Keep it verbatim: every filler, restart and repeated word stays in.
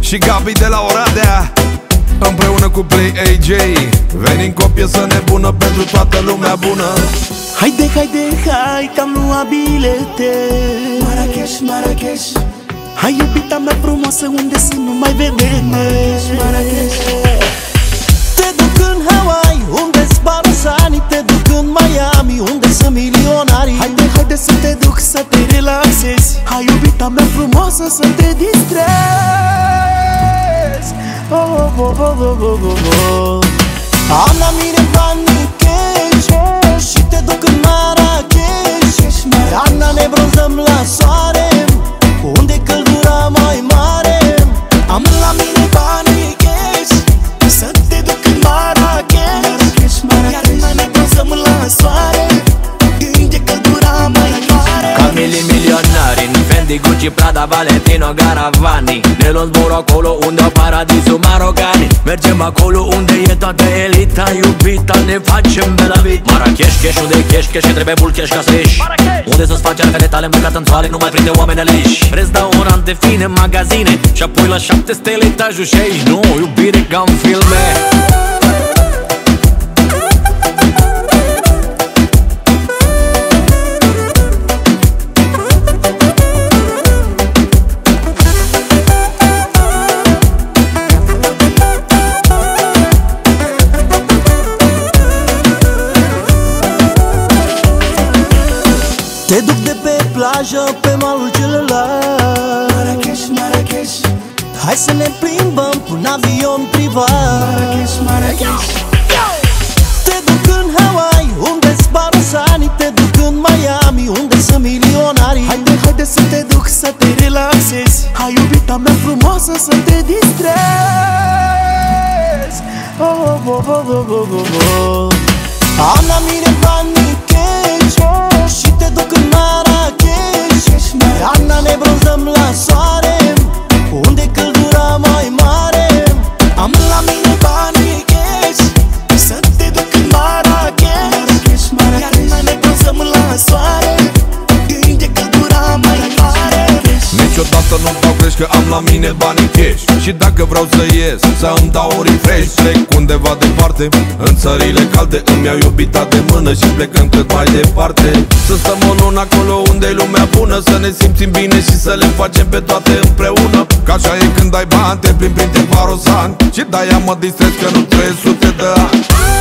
și Gabi de la Oradea, împreună cu Play A J, venim cu o piesă nebună pentru toată lumea bună. Haide, haide, hai că am luat bilete Marrakesh, Marrakesh. Hai iubita mea frumoasă unde să nu mai vedem Marrakesh, Marrakesh. Te duc în Hawaii unde-s barosanii, te duc în Miami unde sunt milionarii. Haide, haide să te duc să te relaxezi. Hai iubita mea frumoasă să te distrezi. Oh, oh, oh, oh, oh, oh, oh, oh. Am la mine banii cash și te duc în Marrakesh. Iarna ne bronzăm la soare unde căldura mai mare. Am la mine banii cash să te duc în Marrakesh. Iarna ne bronzăm la soare unde căldura mai mare. Camili milionari în Fendi, Gucci, Prada, Valentino, Garavani. Ne luăm zbor acolo unde au paradisul marocani. Mergem acolo unde e toată elita, iubita, ne facem bela vit. Marrakesh, cash, unde e cash, cash, trebuie mult cash ca să ieși. Unde să-ți faci arcele tale îmbrăcat în soare, nu mai prinde oameni aliși. Restaurante fine, magazine și apoi la șapte stele etajul și aici nu, iubire ca în filme. Te duc de pe plajă pe malul celălalt Marrakesh, Marrakesh. Hai să ne plimbăm cu un avion privat Marrakesh, Marrakesh. Te duc în Hawaii unde-s barosanii, te duc în Miami unde sunt milionarii. Haide, haide să te duc să te relaxezi. Hai iubita mea frumoasă să te distrezi. Oh, oh, oh, oh, oh, oh, oh, oh. Am la mine banii cash și te duc în Marrakesh. Iarna ne bronzăm la soare unde căldura mai mare. Am la mine banii cash să te duc în Marrakesh. Iarna ne bronzăm la soare unde căldura mai mare. Niciodată nu-mi dau greș că am la mine banii cash. Și dacă vreau să ies, să îmi dau un refresh, plec undeva departe, în țările calde. Îmi iau iubita de mână și plecăm cât mai departe. Să stăm o lună acolo unde-i lumea bună, să ne simțim bine și să le facem pe toate împreună. Că așa e când ai bani, te plimbi printre barosani și de-aia mă distrez că nu trăiesc sute de ani.